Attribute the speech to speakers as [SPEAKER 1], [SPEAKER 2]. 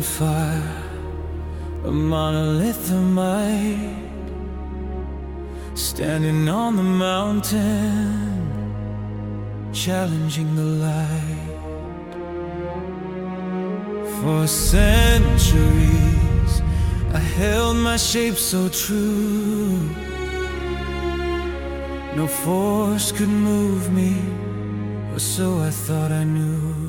[SPEAKER 1] fire, a monolith of might, standing on the mountain, challenging the light. For centuries I held my shape so true, no force could move me, or so I thought I knew.